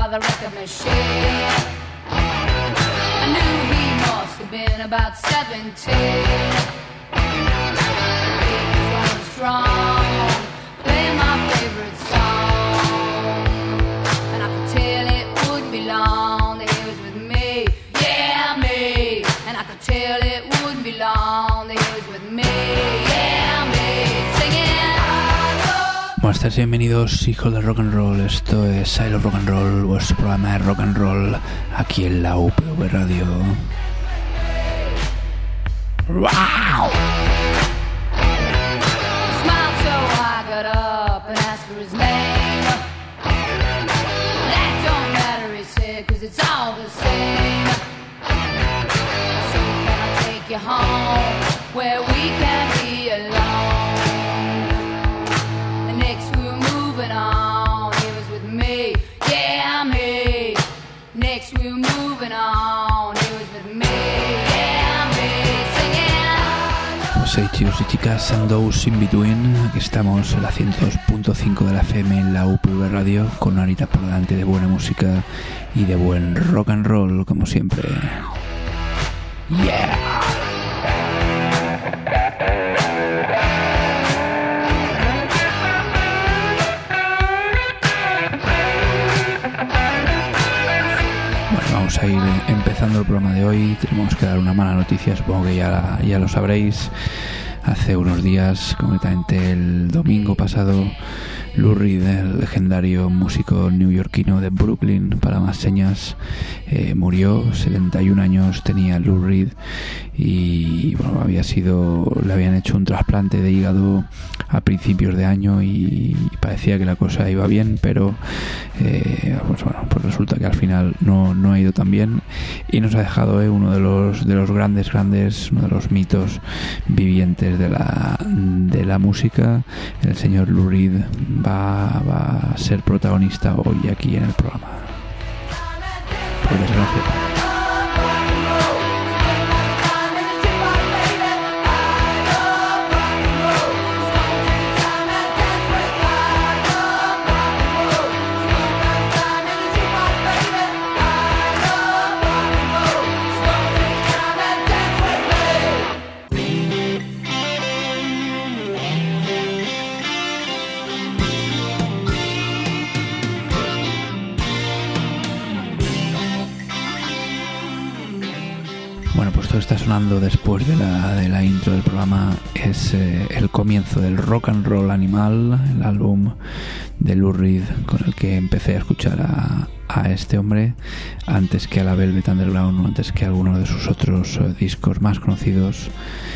the record machine. I knew he must have been about 17. He was strong, playing my favorite song, and I could tell it wouldn't be long that he was with me, yeah, me. And I could tell it wouldn't be long that he was with me, yeah, me. Singing. Buenas tardes, bienvenidos hijos del rock and roll. Esto es I Love Rock and Roll, vuestro programa de rock and roll aquí en la UPV Radio. ¡Wow! Smiled so I got up and asked for his name. That don't matter, he said, 'cause it's all the same. So can I take you home where we can be alone? The next we were moving on, he was with me, yeah, me. Next we were moving on, he was with me, yeah, me. Singing. Pues hey, chicos y chicas, and those in between. Aquí estamos en la 102.5 de la FM en la UPV Radio, con una horita por delante de buena música y de buen rock and roll, como siempre. Yeah. Vamos a ir empezando el programa de hoy. Tenemos que dar una mala noticia, supongo que ya lo sabréis. Hace unos días, concretamente el domingo pasado, Lou Reed, el legendario músico neoyorquino de Brooklyn, para más señas, murió. 71 años tenía Lou Reed y bueno, le habían hecho un trasplante de hígado a principios de año y parecía que la cosa iba bien, pero pues resulta que al final no ha ido tan bien y nos ha dejado uno de los grandes, uno de los mitos vivientes de la música. El señor Lou Reed va a ser protagonista hoy aquí en el programa, por desgracia. Bueno, pues todo está sonando después de la intro del programa. Es el comienzo del Rock and Roll Animal, el álbum de Lou Reed con el que empecé a escuchar a este hombre antes que a la Velvet Underground, antes que a alguno de sus otros discos más conocidos.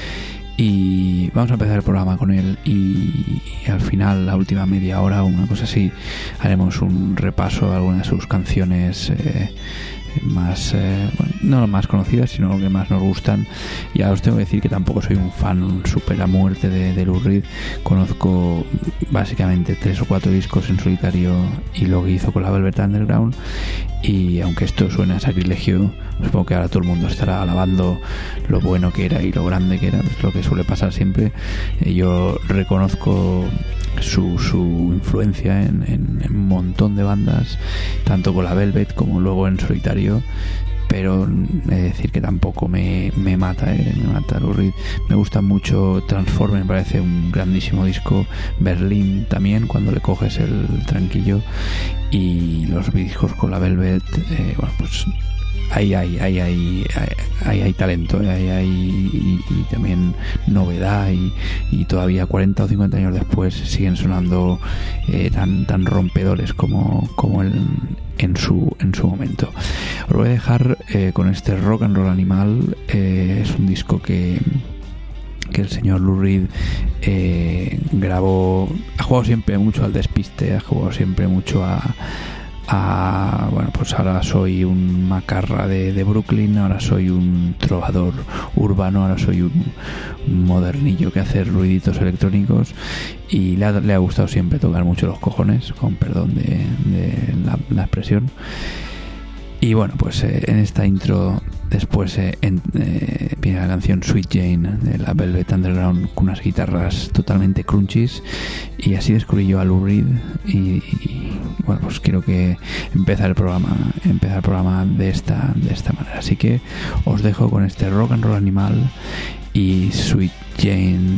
Y vamos a empezar el programa con él y al final, la última media hora o una cosa así, haremos un repaso a algunas de sus canciones más no más conocidas, sino lo que más nos gustan. Ya os tengo que decir que tampoco soy un fan súper a muerte de Lou Reed. Conozco básicamente 3 o 4 discos en solitario y lo que hizo con la Velvet Underground, y aunque esto suena a sacrilegio, supongo que ahora todo el mundo estará alabando lo bueno que era y lo grande que era, es lo que suele pasar siempre. Yo reconozco su influencia en un montón de bandas, tanto con la Velvet como luego en solitario, pero he de decir que tampoco me mata Lou Reed. Me gusta mucho Transformer, me parece un grandísimo disco. Berlín también, cuando le coges el tranquillo, y los discos con la Velvet, bueno, pues ahí hay talento, y también novedad, y todavía 40 o 50 años después siguen sonando tan rompedores como en su momento. Os voy a dejar con este Rock and Roll Animal. Es un disco que el señor Lou Reed grabó. Ha jugado siempre mucho al despiste, ha jugado siempre mucho bueno, pues ahora soy un macarra de Brooklyn, ahora soy un trovador urbano, ahora soy un modernillo que hace ruiditos electrónicos, y le ha gustado siempre tocar mucho los cojones, con perdón de la expresión. Y bueno, pues en esta intro después viene la canción Sweet Jane de la Velvet Underground, con unas guitarras totalmente crunchies, y así descubrí yo a Lou Reed, y bueno, pues quiero que empezar el programa de esta manera. Así que os dejo con este Rock and Roll Animal y Sweet Jane.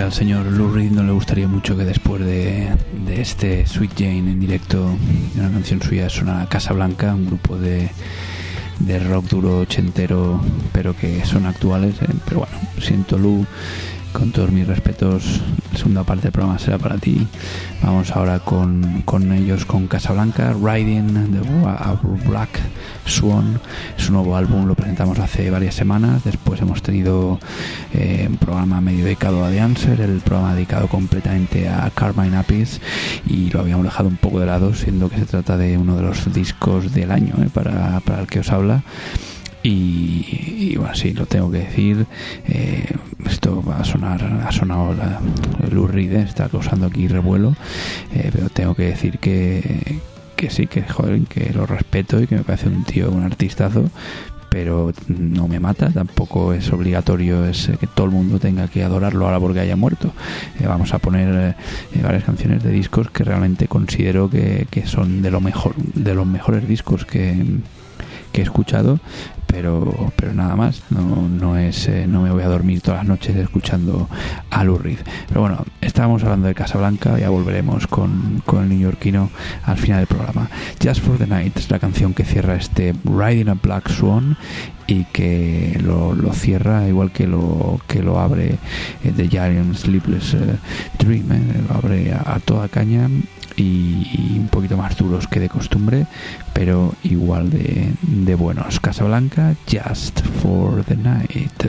que al señor Lou Reed no le gustaría mucho que después de este Sweet Jane en directo, de una canción suya, sonara Casablanca, un grupo de rock duro ochentero, pero que son actuales. Pero bueno, siento, Lou, con todos mis respetos, la segunda parte del programa será para ti. Vamos ahora con ellos, con Casablanca, Riding the Black Swan. Es un nuevo álbum, lo presentamos hace varias semanas. Después hemos tenido un programa medio dedicado a The Answer, el programa dedicado completamente a Carmine Appice, y lo habíamos dejado un poco de lado, siendo que se trata de uno de los discos del año para el que os habla. Y bueno, sí, lo tengo que decir, esto ha sonado Lou Reed, está causando aquí revuelo, pero tengo que decir que sí, que joder, que lo respeto y que me parece un tío, un artistazo, pero no me mata. Tampoco es obligatorio que todo el mundo tenga que adorarlo ahora porque haya muerto. Vamos a poner varias canciones de discos que realmente considero que son de lo mejor, de los mejores discos que he escuchado, pero nada más. No me voy a dormir todas las noches escuchando a Lou Reed. Pero bueno, estábamos hablando de Casablanca, ya volveremos con el neoyorquino al final del programa. Just for the Night es la canción que cierra este Riding a Black Swan, y que lo cierra igual que lo abre The Giant Sleepless Dream, lo abre a toda caña, y un poquito más duros que de costumbre, pero igual de buenos. Casablanca, Just for the Night.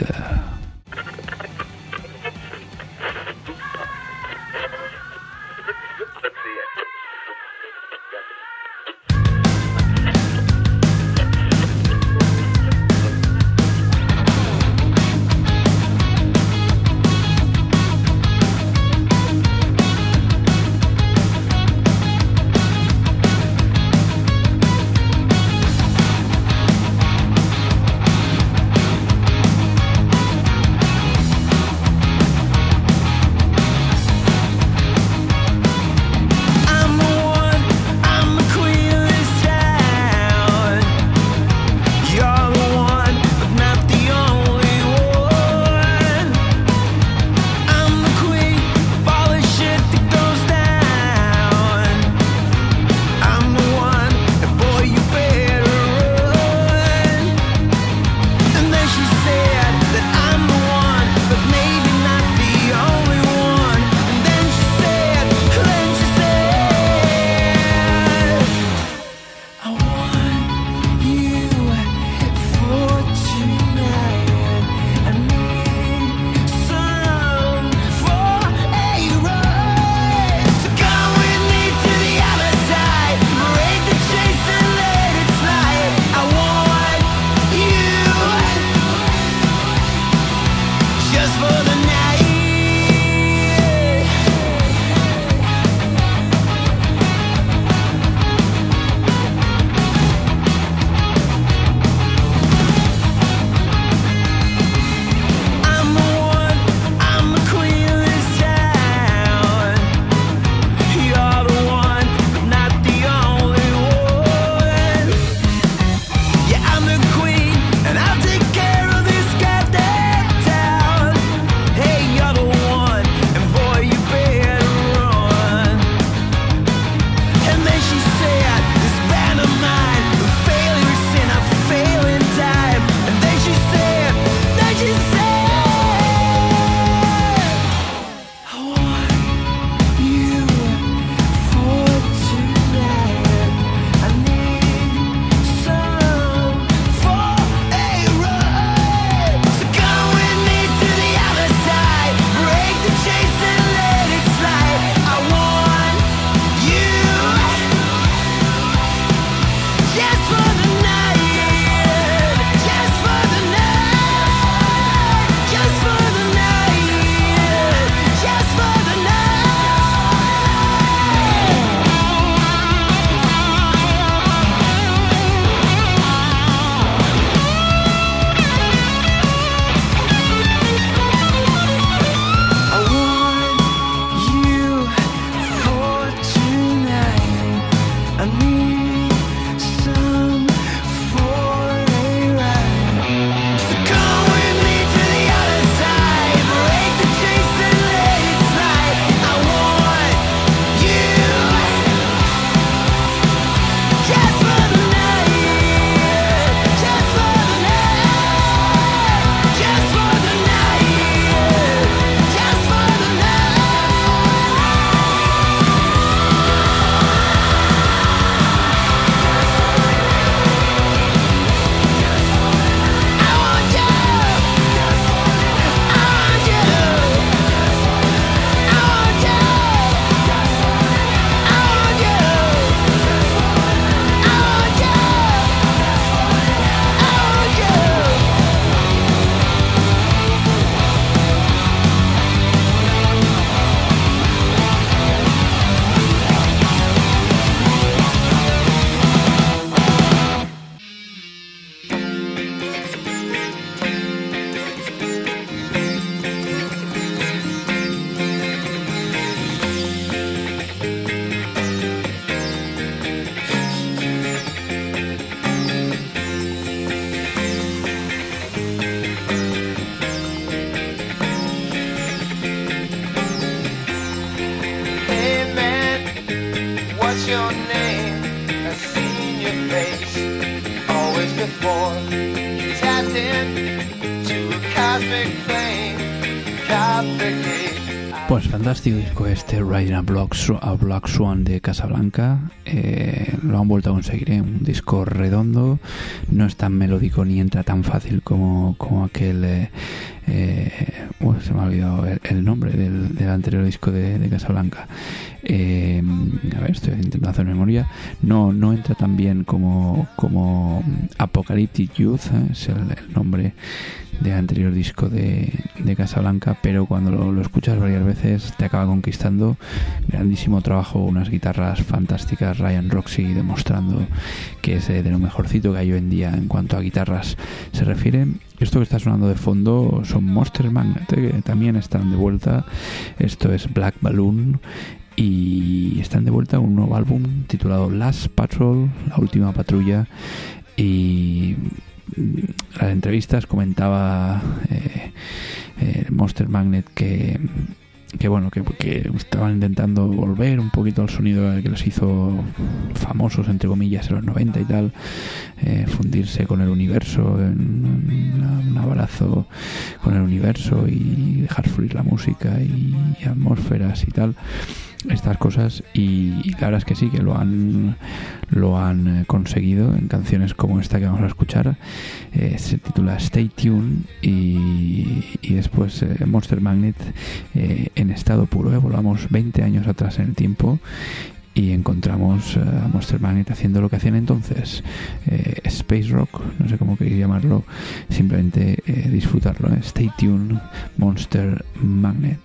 your name, I've seen your face, always before. You tapped in to a cosmic flame, copper. Pues fantástico disco este, Riding a Black Swan de Casablanca. Lo han vuelto a conseguir, un disco redondo, no es tan melódico ni entra tan fácil como aquel se me ha olvidado el nombre del anterior disco de Casablanca. A ver, estoy intentando hacer memoria. No entra tan bien como Apocalyptic Youth, es el nombre del anterior disco de Casablanca, pero cuando lo escuchas varias veces te acaba conquistando. Grandísimo trabajo, unas guitarras fantásticas, Ryan Roxy demostrando que es de lo mejorcito que hay hoy en día en cuanto a guitarras se refiere. Esto que está sonando de fondo son Monster Magnet, que también están de vuelta. Esto es Black Balloon y están de vuelta un nuevo álbum titulado Last Patrol, la última patrulla. Y las entrevistas comentaba Monster Magnet que estaban intentando volver un poquito al sonido que los hizo famosos entre comillas en los 90 y tal, fundirse con el universo, un abrazo con el universo y dejar fluir la música y atmósferas y tal, estas cosas, y la verdad es que sí, que lo han conseguido en canciones como esta que vamos a escuchar. Se titula Stay Tuned y después Monster Magnet en estado puro. Volvamos 20 años atrás en el tiempo y encontramos a Monster Magnet haciendo lo que hacían entonces, space rock, no sé cómo queréis llamarlo, simplemente disfrutarlo. Stay Tuned, Monster Magnet.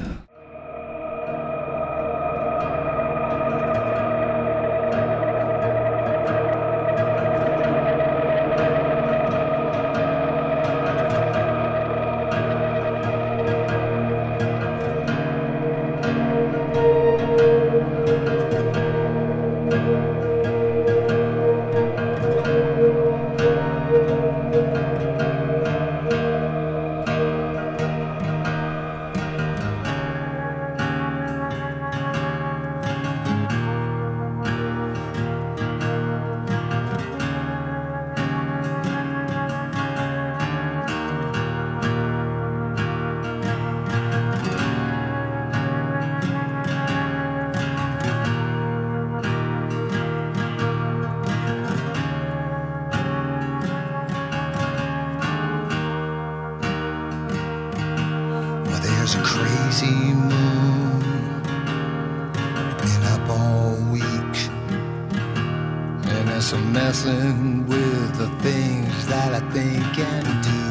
There's a crazy moon, been up all week, and it's a messing with the things that I think and do.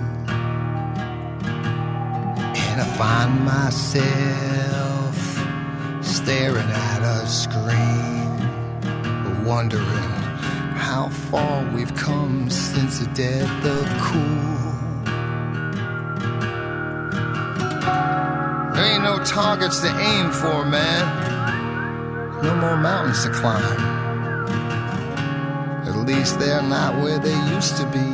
And I find myself staring at a screen, wondering how far we've come since the dead, the cool. There ain't no targets to aim for, man. No more mountains to climb. At least they're not where they used to be.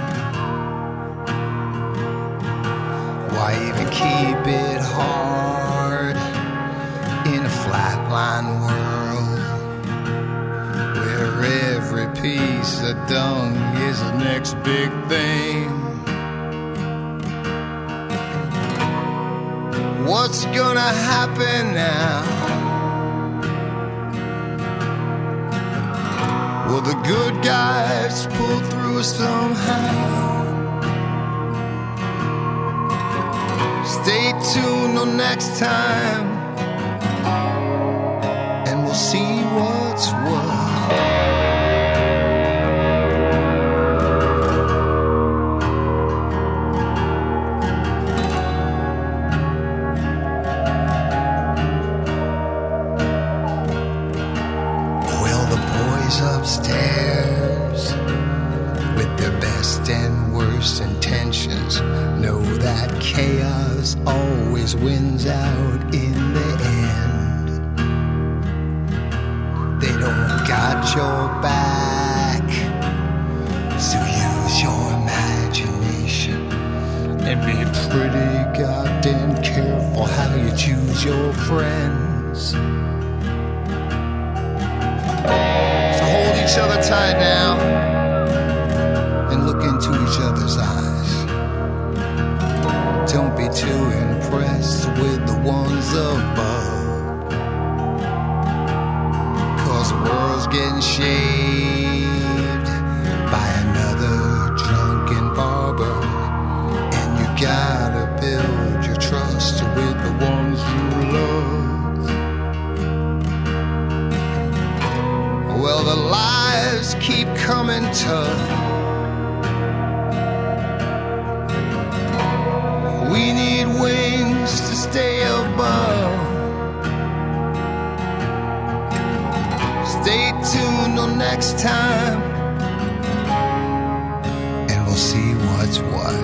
Why even keep it hard in a flatline world where every piece of dung is the next big thing? What's gonna happen now? Will the good guys pull through somehow? Stay tuned till next time, and we'll see what's what. Upstairs with their best and worst intentions know that chaos always wins out in the end. They don't got your back, so use your imagination and be pretty goddamn careful how you choose your friends. lie down and look into each other's eyes. Don't be too impressed with the ones above, 'cause the world's getting shaved by another drunken barber, and you gotta build your trust with the ones you love. Well, the lies keep coming tough. We need wings to stay above. Stay tuned till next time, and we'll see what's what.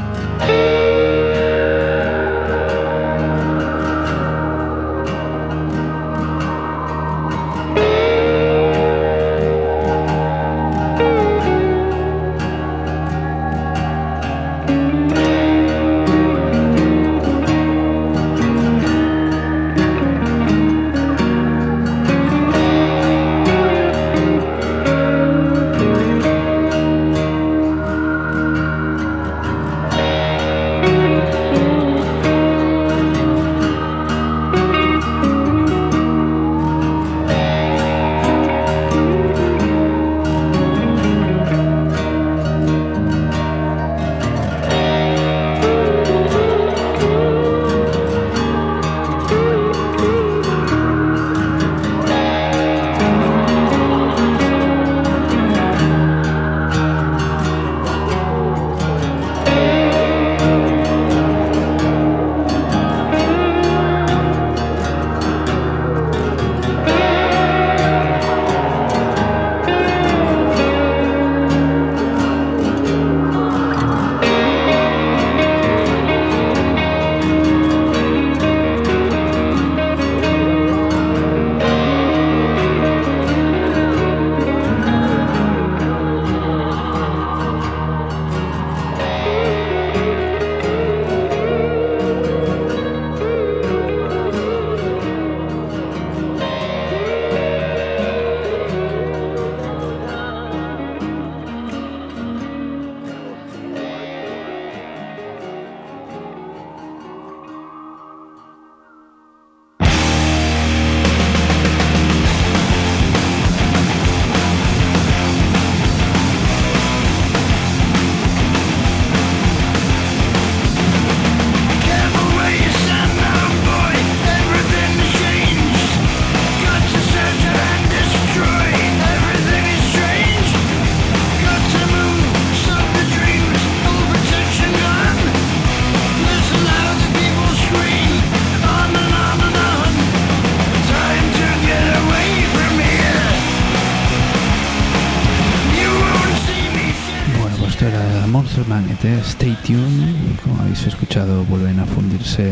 Stay tuned, como habéis escuchado, vuelven a fundirse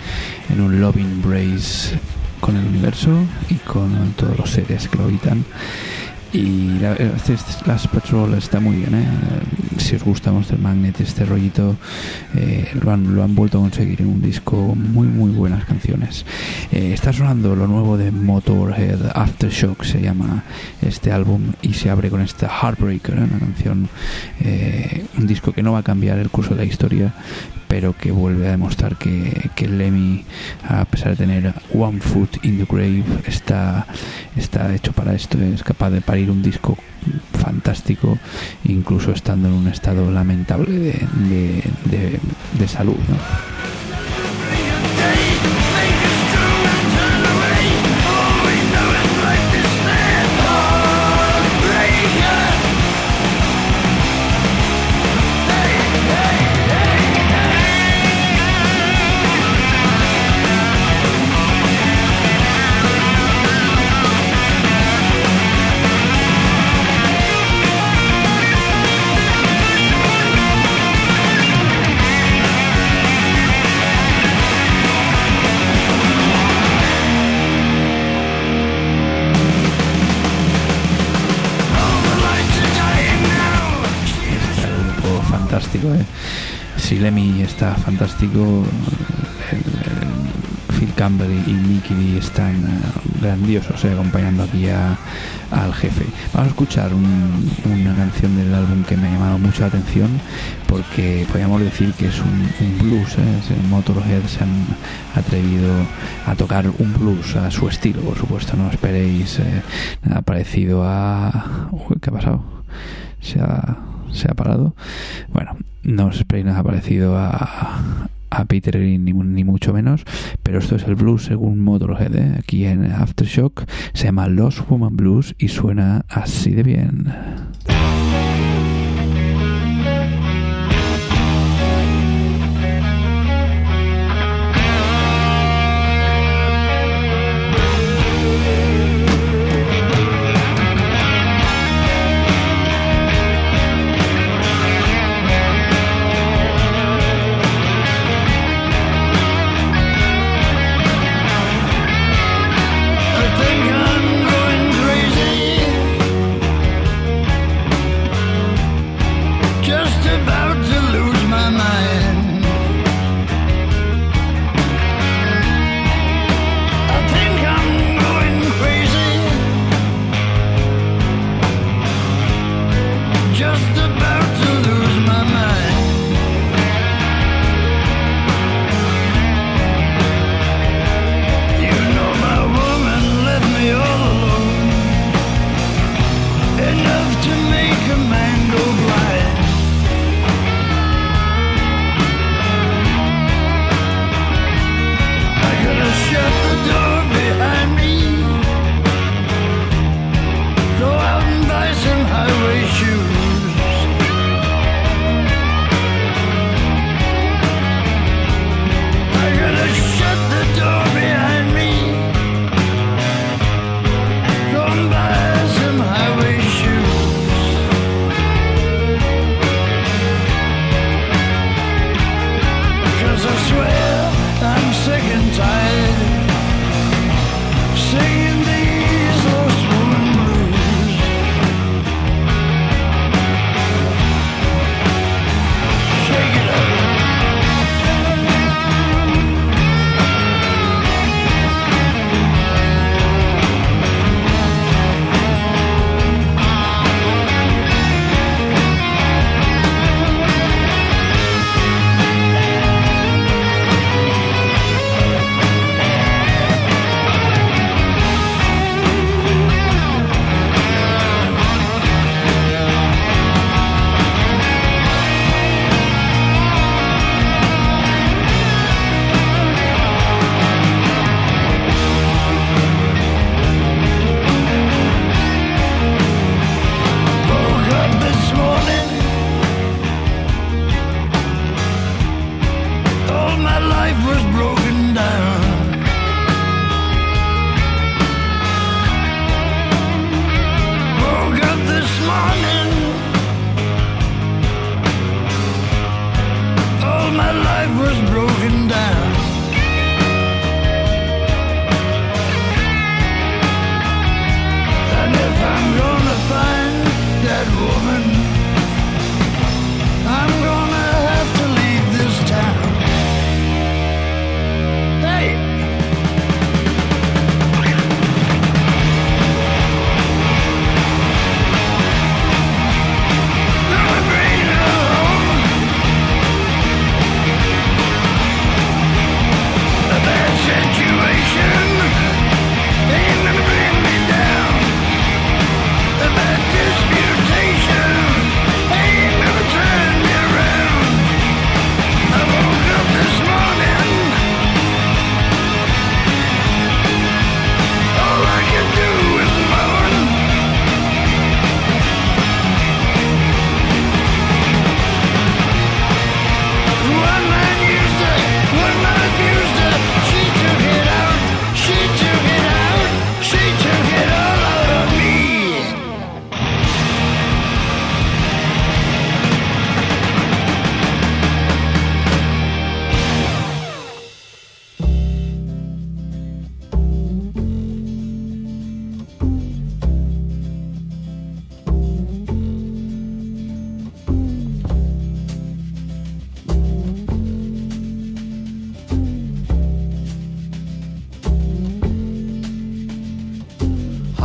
en un love embrace con el universo y con todos los seres que lo habitan. Y Last Patrol está muy bien, si os gusta Monster Magnet, este rollito, lo han vuelto a conseguir en un disco, muy buenas canciones. Está sonando lo nuevo de Motorhead, Aftershock se llama este álbum, y se abre con esta Heartbreaker, una canción, un disco que no va a cambiar el curso de la historia, pero que vuelve a demostrar que Lemmy, a pesar de tener one foot in the grave, está hecho para esto, es capaz de parir un disco fantástico, incluso estando en un estado lamentable de salud, ¿no? Fantástico, Si Lemmy está fantástico, Phil Campbell y Mickey D están grandiosos, acompañando aquí al jefe. Vamos a escuchar una canción del álbum que me ha llamado mucho la atención, porque podríamos decir que es un blues. Motorhead se han atrevido a tocar un blues a su estilo, por supuesto. No esperéis nada parecido a... Uy, ¿qué ha pasado? Se ha parado. Bueno, no os esperéis nada parecido a Peter Green, ni mucho menos, pero esto es el blues según Motorhead, aquí en Aftershock. Se llama Lost Woman Blues y suena así de bien.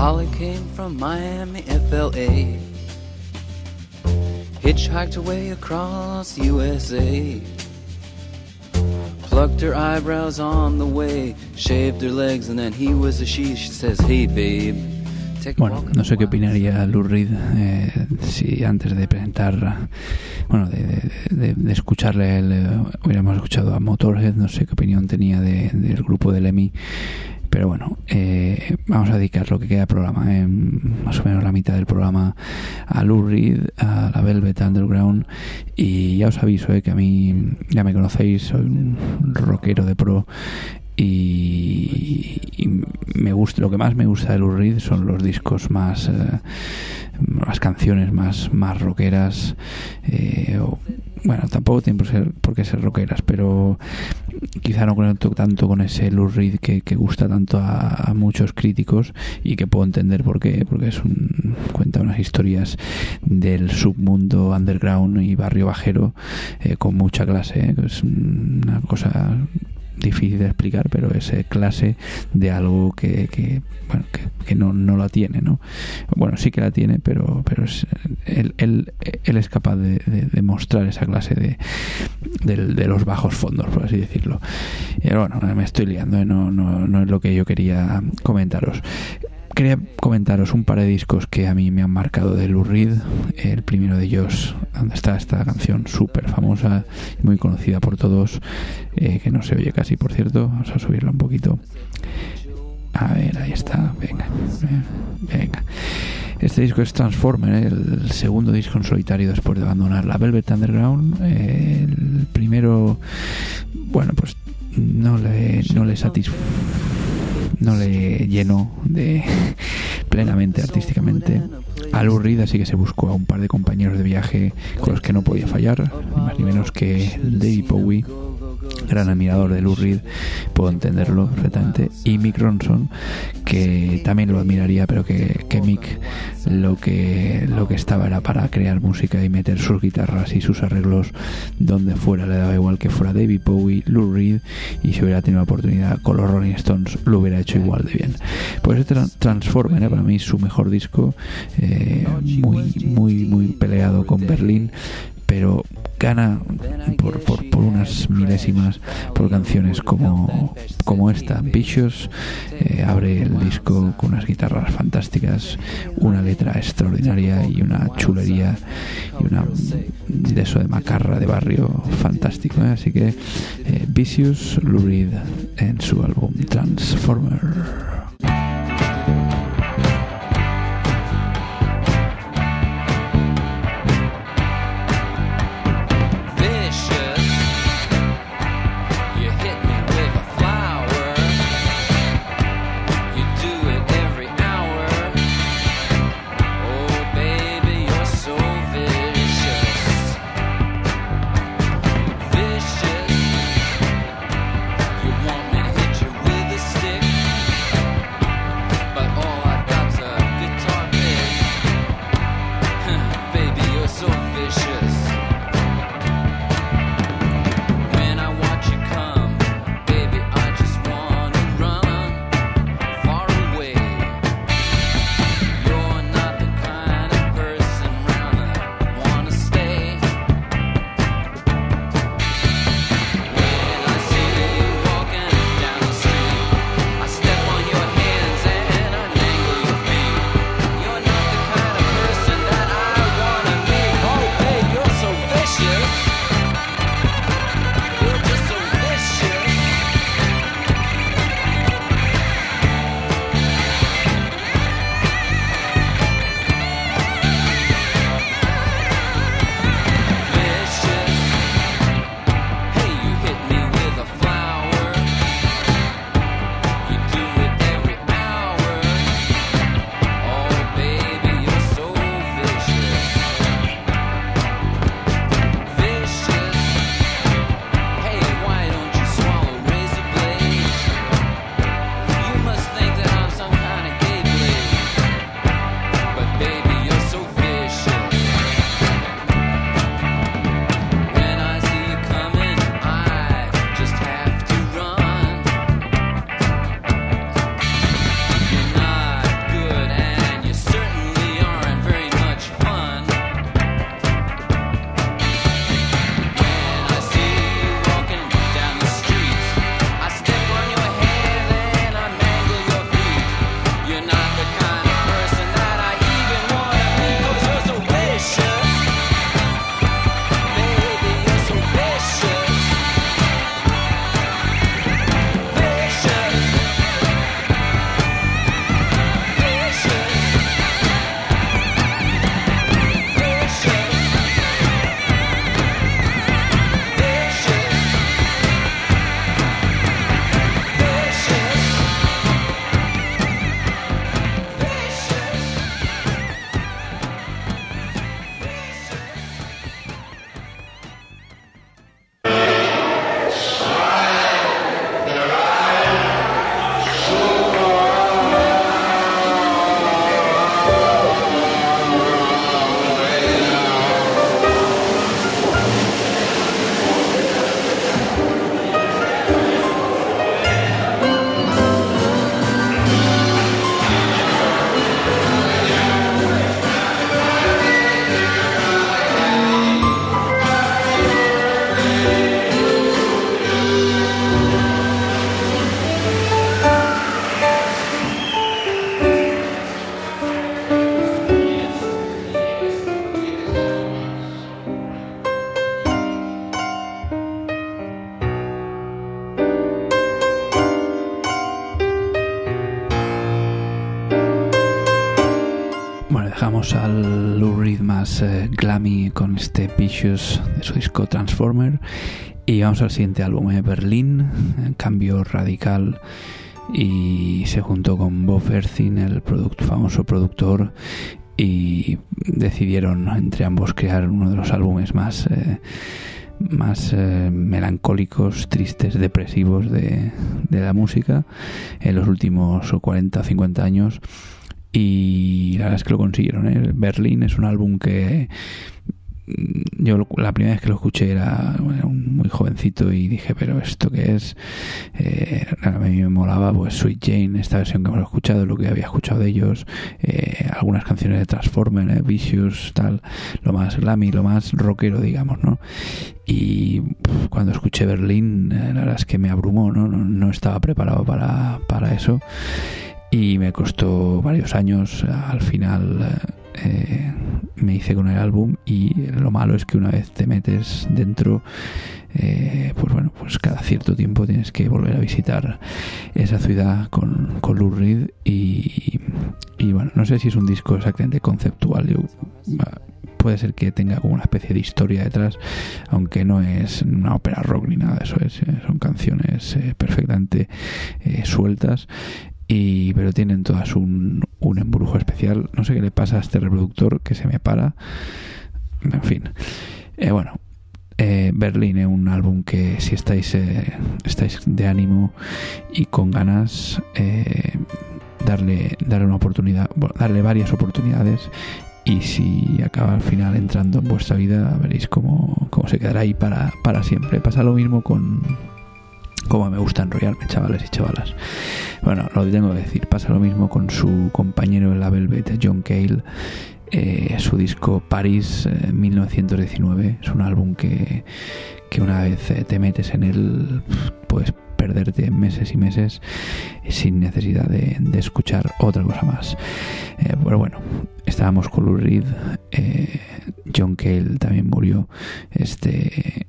Holly came from Miami, FLA. Hitchhiked away across USA. Plucked her eyebrows on the way. Shaved her legs and then he was a she. She says, hey babe. Bueno, no sé qué opinaría Lou Reed si antes de presentar, bueno, de escucharle, hubiéramos escuchado a Motorhead. No sé qué opinión tenía del grupo de Lemmy. Pero bueno, vamos a dedicar lo que queda del programa, más o menos la mitad del programa, a Lou Reed, a la Velvet Underground. Y ya os aviso que a mí, ya me conocéis, soy un rockero de pro. Y me gusta, lo que más me gusta de Lou Reed son los discos más, las canciones más rockeras. Bueno, tampoco tienen por qué ser rockeras, pero quizá no conecto tanto con ese Lou Reed que gusta tanto a muchos críticos, y que puedo entender por qué, porque cuenta unas historias del submundo underground y barrio bajero con mucha clase, es una cosa difícil de explicar, pero es clase de algo que no la tiene, ¿no? Bueno, sí que la tiene, pero él es capaz de mostrar esa clase de los bajos fondos, por así decirlo. Y bueno, me estoy liando, no es lo que yo quería comentaros. Quería comentaros un par de discos que a mí me han marcado de Lou Reed. El primero de ellos, donde está esta canción súper famosa y muy conocida por todos, que no se oye casi, por cierto. Vamos a subirla un poquito. A ver, ahí está. Venga. Este disco es Transformer, el segundo disco en solitario después de abandonar la Velvet Underground. El primero, bueno, pues no le llenó plenamente artísticamente a Lou Reed, así que se buscó a un par de compañeros de viaje con los que no podía fallar, ni más ni menos que David Bowie, gran admirador de Lou Reed, puedo entenderlo perfectamente, y Mick Ronson, que también lo admiraría, pero que Mick lo que estaba era para crear música y meter sus guitarras y sus arreglos donde fuera, le daba igual que fuera David Bowie, Lou Reed, y si hubiera tenido la oportunidad con los Rolling Stones lo hubiera hecho igual de bien. Pues este Transformer, para mí su mejor disco, muy peleado con Berlín, pero gana por unas milésimas por canciones como esta. Vicious abre el disco con unas guitarras fantásticas, una letra extraordinaria y una chulería y una de eso de macarra de barrio fantástico, así que Vicious, Lou Reed en su álbum Transformer. You want me to hit you with a stick? kind of person that I even wanna meet, 'cause you're so vicious. Baby, you're so vicious. Vicious. Vicious. Dejamos al Lou Reed más glammy con este Vicious de su disco Transformer y vamos al siguiente álbum, Berlín, cambio radical, y se juntó con Bob Ezrin, el famoso productor, y decidieron entre ambos crear uno de los álbumes más melancólicos, tristes, depresivos de la música en los últimos 40 o 50 años. Y la verdad es que lo consiguieron, ¿eh? Berlín es un álbum que yo la primera vez que lo escuché era muy jovencito y dije, pero ¿esto qué es? A mí me molaba pues Sweet Jane, esta versión que hemos escuchado, lo que había escuchado de ellos, algunas canciones de Transformer, Vicious, tal, lo más glammy, lo más rockero, digamos, ¿no? Y cuando escuché Berlín, la verdad es que me abrumó, no estaba preparado para eso. Y me costó varios años. Al final me hice con el álbum, y lo malo es que una vez te metes dentro, pues cada cierto tiempo tienes que volver a visitar esa ciudad con Lou Reed, y bueno, no sé si es un disco exactamente conceptual. Puede ser que tenga como una especie de historia detrás, aunque no es una ópera rock ni nada de eso, son canciones perfectamente sueltas. Pero tienen todas un embrujo especial. No sé qué le pasa a este reproductor que se me para. En fin. Berlín es un álbum que, si estáis de ánimo y con ganas, darle una oportunidad, darle varias oportunidades, y si acaba al final entrando en vuestra vida, veréis cómo se quedará ahí para siempre. Pasa lo mismo como me gusta enrollarme, chavales y chavalas. Bueno, lo tengo que decir, pasa lo mismo con su compañero en la Velvet, John Cale. Su disco París 1919 es un álbum que una vez te metes en él, puedes perderte meses y meses sin necesidad de escuchar otra cosa más. Pero bueno, estábamos con Lou Reed. John Cale también murió este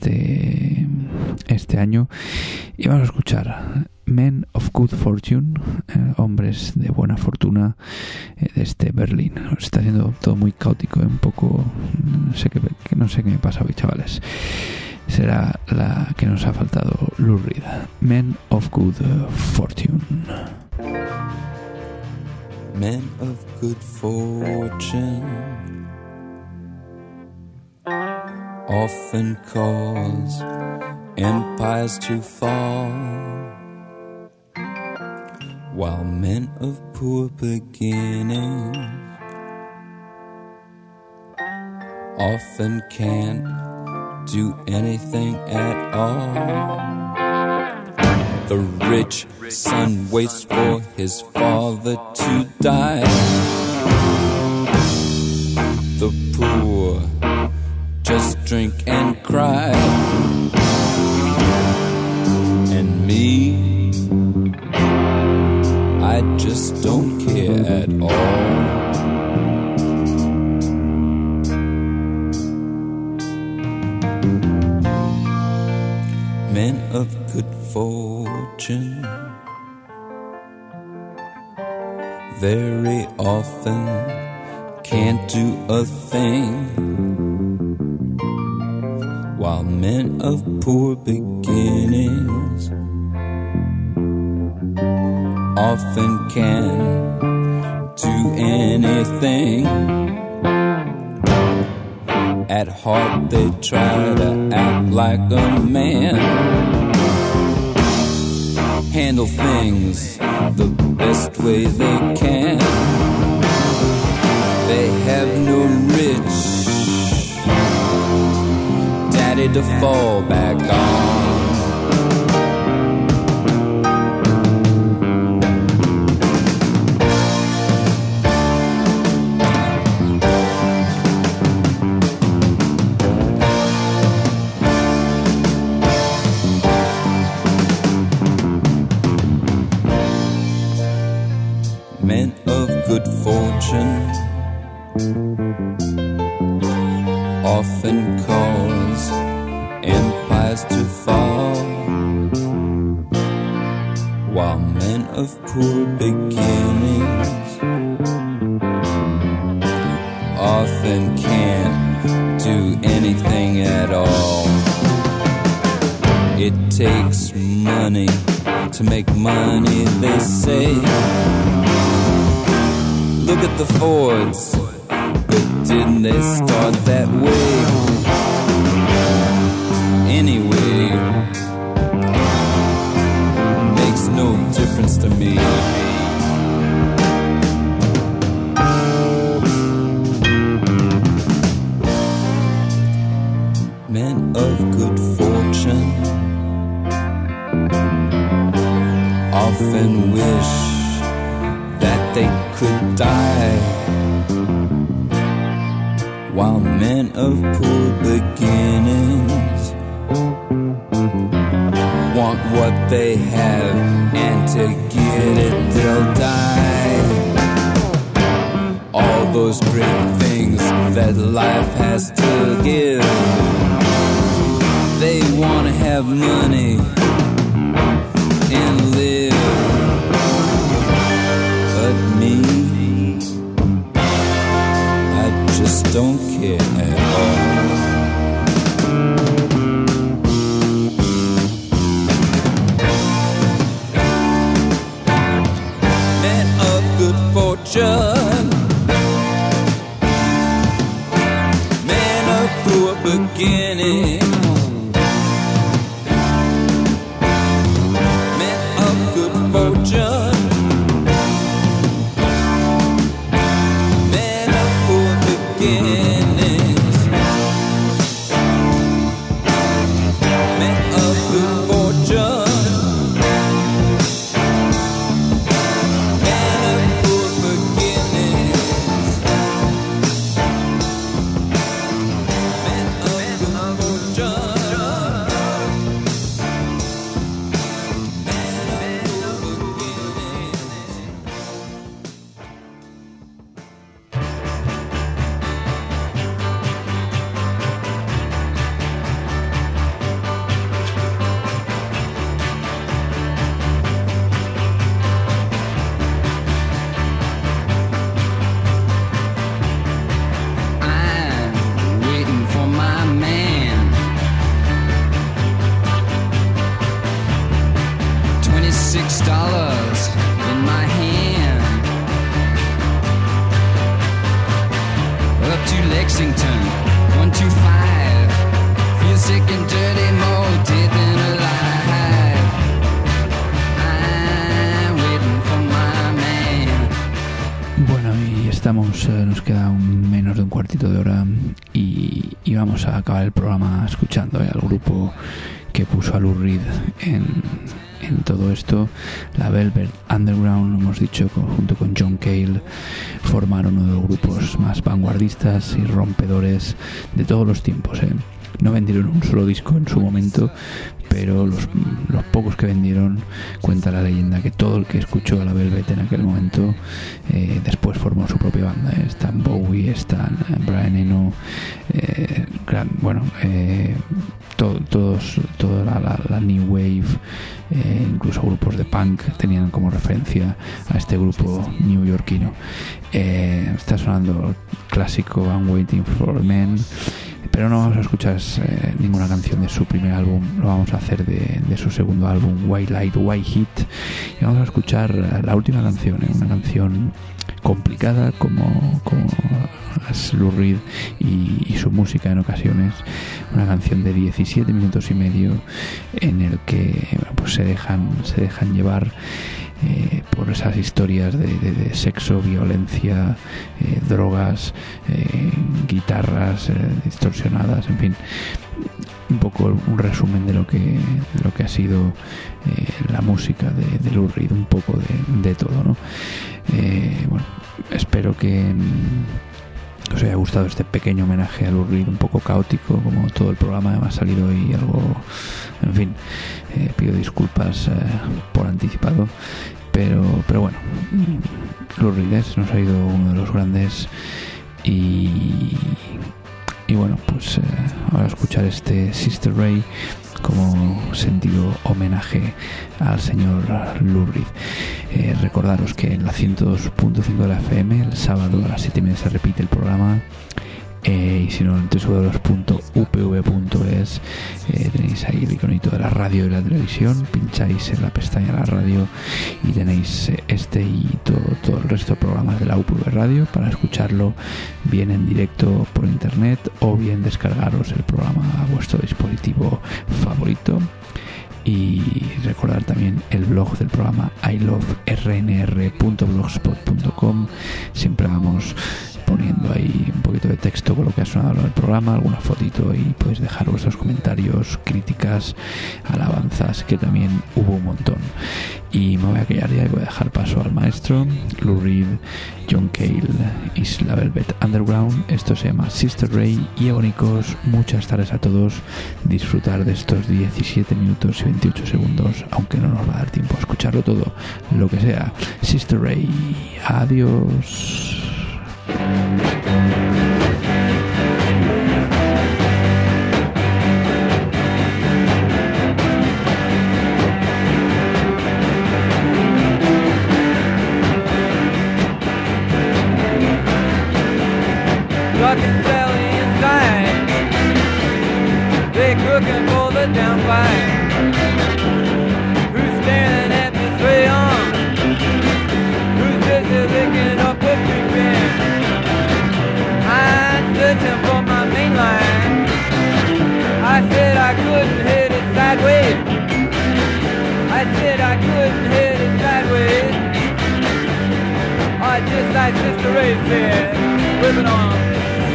año, y vamos a escuchar Men of Good Fortune, hombres de buena fortuna, de este Berlín. Está siendo todo muy caótico, un poco, no sé qué me pasa hoy, chavales. Será la que nos ha faltado, Lou Reed, Men of Good Fortune. Men of good fortune often cause empires to fall, while men of poor beginnings often can't do anything at all. The rich son waits for his father to die. The poor just drink and cry. And me, I just don't care. at all. Men of good fortune very often can't do a thing, while men of poor beginnings often can do anything. At heart they try to act like a man, handle things the best way they can. They have no rich daddy to fall back on. Men of good fortune often cause empires to fall, while men of poor beginnings often can't do anything at all. It takes money to make money, they say. Look at the Fords, but didn't they start that way? Anyway, makes no difference to me. Men of good fortune often wish that they could die, while men of poor beginnings want what they have, and to get it they'll die. All those great things that life has to give, they want to have money and live. But me, I just don't care at all. Men of good fortune, men of poor beginnings, men of good fortune, beginnings, men of good fortune, men of poor beginnings, men of good fortune, men of beginnings. Lexington, 125. Feel sick and dirty, more dead than alive. I'm waiting for my man. Bueno, y estamos, nos queda menos de un cuartito de hora y vamos a acabar el programa escuchando al grupo que puso a Lou Reed en todo esto. La Velvet Underground, hemos dicho, junto con John Cale, formaron uno de los grupos más vanguardistas y rompedores de todos los tiempos. No vendieron un solo disco en su momento, pero los pocos que vendieron, cuenta la leyenda que todo el que escuchó a la Velvet en aquel momento después formó su propia banda. Están Bowie, están Brian Eno, toda la New Wave, incluso grupos de punk tenían como referencia a este grupo neoyorquino. Está sonando clásico I'm Waiting for Men, pero no vamos a escuchar ninguna canción de su primer álbum, lo vamos a hacer de su segundo álbum, White Light, White Heat, y vamos a escuchar la última canción, una canción complicada como es Lou Reed y su música en ocasiones, una canción de 17 minutos y medio en el que pues se dejan llevar por esas historias de sexo, violencia, drogas, guitarras distorsionadas, en fin, un poco un resumen de lo que ha sido la música de Lou Reed, un poco de todo, ¿no? Espero que os haya gustado este pequeño homenaje a Lou Reed, un poco caótico como todo el programa. Me ha salido hoy algo, en fin, pido disculpas por anticipado, pero bueno, Lou Reed nos ha ido uno de los grandes y bueno, pues ahora escuchar este Sister Ray como sentido homenaje al señor Lou Reed. Recordaros que en la 102.5 de la FM el sábado a las 7:30 se repite el programa, y si no en www.upv.es tenéis ahí el iconito de la radio y la televisión, pincháis en la pestaña de la radio y tenéis este y todo el resto de programas de la UPV Radio para escucharlo bien en directo por internet o bien descargaros el programa a vuestro dispositivo favorito. Y recordar también el blog del programa iloverrnr.blogspot.com. siempre vamos poniendo ahí un poquito de texto con lo que ha sonado en el programa, alguna fotito, y podéis dejar vuestros comentarios, críticas, alabanzas, que también hubo un montón. Y me voy a callar ya y voy a dejar paso al maestro Lou Reed, John Cale y la Velvet Underground. Esto se llama Sister Ray. Y abónicos, muchas tardes a todos. Disfrutar de estos 17 minutos y 28 segundos, aunque no nos va a dar tiempo a escucharlo todo, lo que sea. Sister Ray, adiós. Truckin' Sally inside, they cooking for the downpipe. Who's staring at me way on? Who's busy licking up a big bin? I'm searching for my main line. I said I couldn't hit it sideways. I said I couldn't hit it sideways. Just like Sister Ray said, whip it on.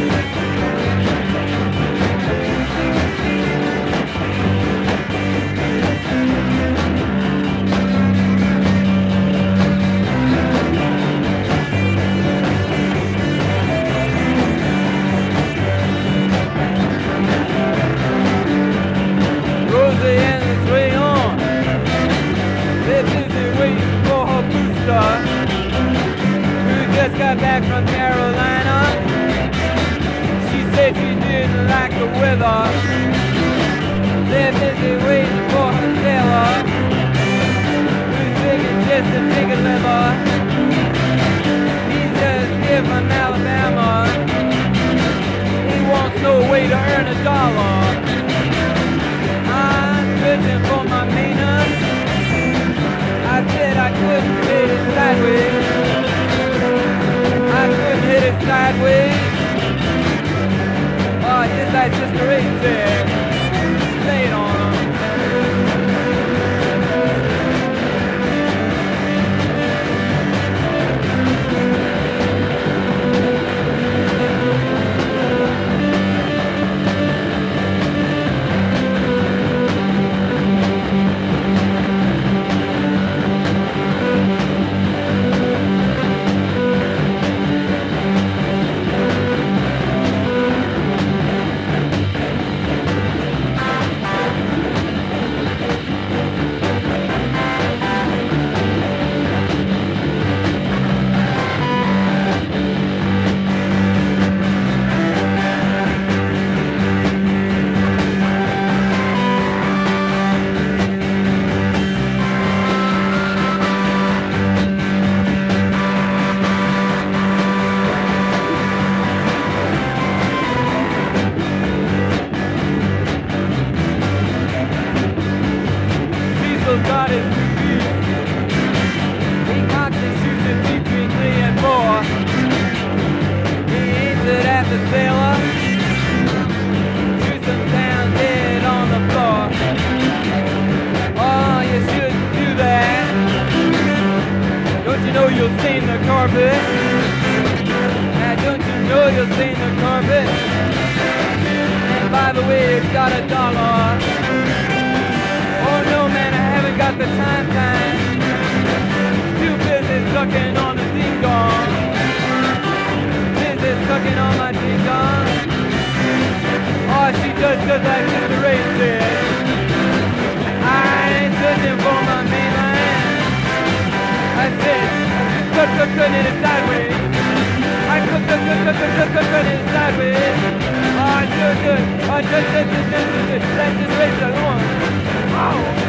Got back from Carolina. She said she didn't like the weather. They're busy waiting for her sailor, who's digging just a big liver. He's just here from Alabama. He wants no way to earn a dollar. I'm searching for my meaner. I said I couldn't hit it sideways. I couldn't hit it sideways. Oh, just like Sister Ray said, lay it on 'em. carpet. Now don't you know you'll stain the carpet? And by the way, it's got $1. Oh no man, I haven't got the time. Too busy sucking on the ding-dong. Busy sucking on my ding-dong. Oh, she does just like Sister Ray said. I ain't searching for my mainline. I said, cut it sideways. I cut it sideways. Oh, good. Oh, just, let's just raise it along. Oh.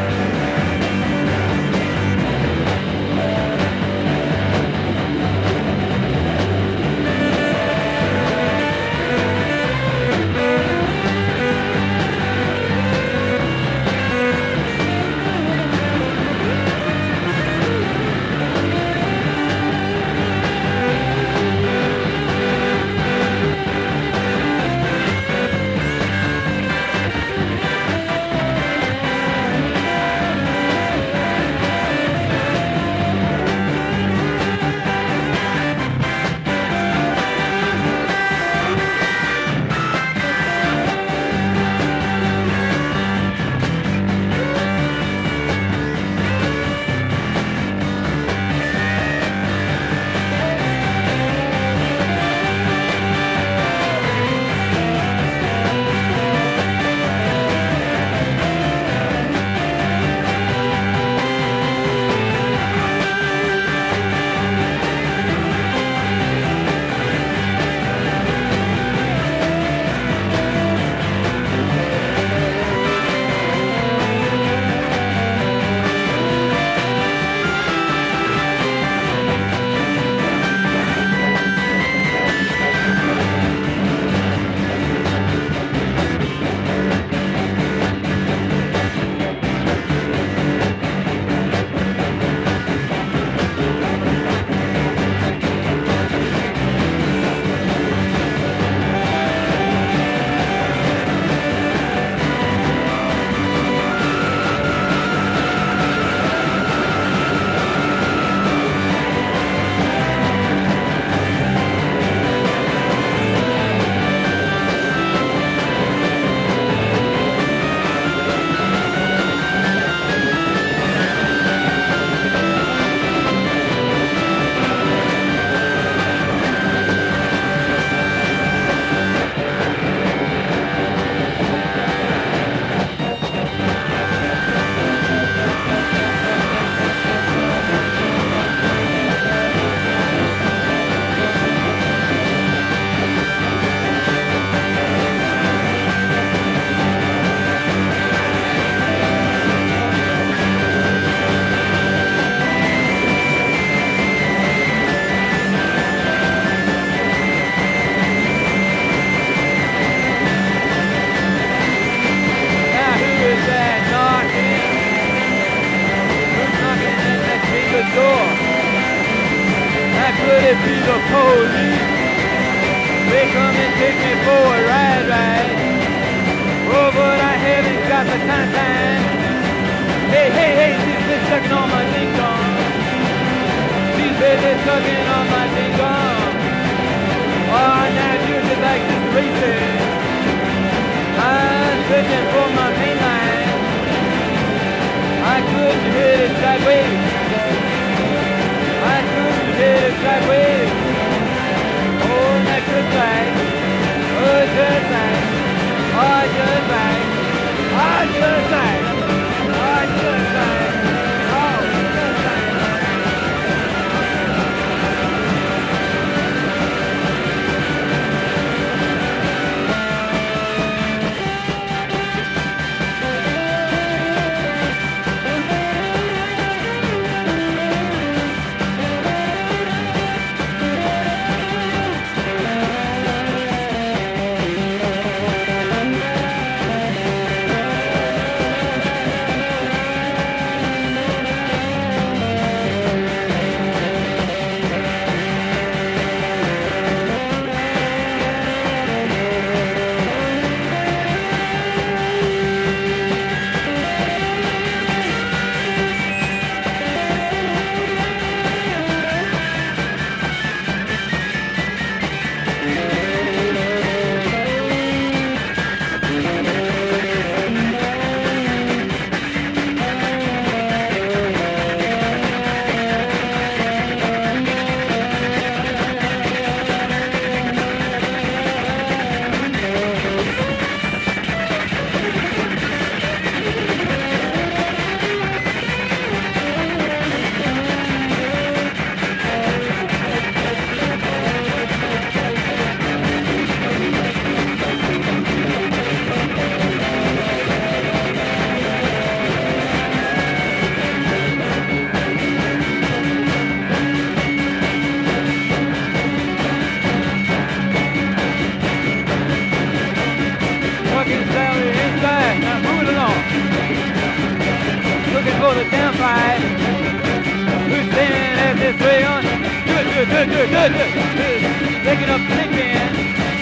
Picking up the big band.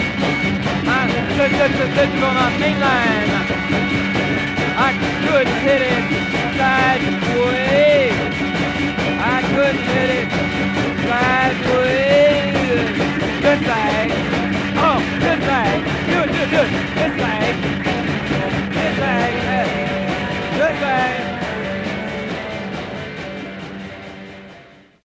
Touching on our main line. I couldn't hit it sideways. I couldn't hit it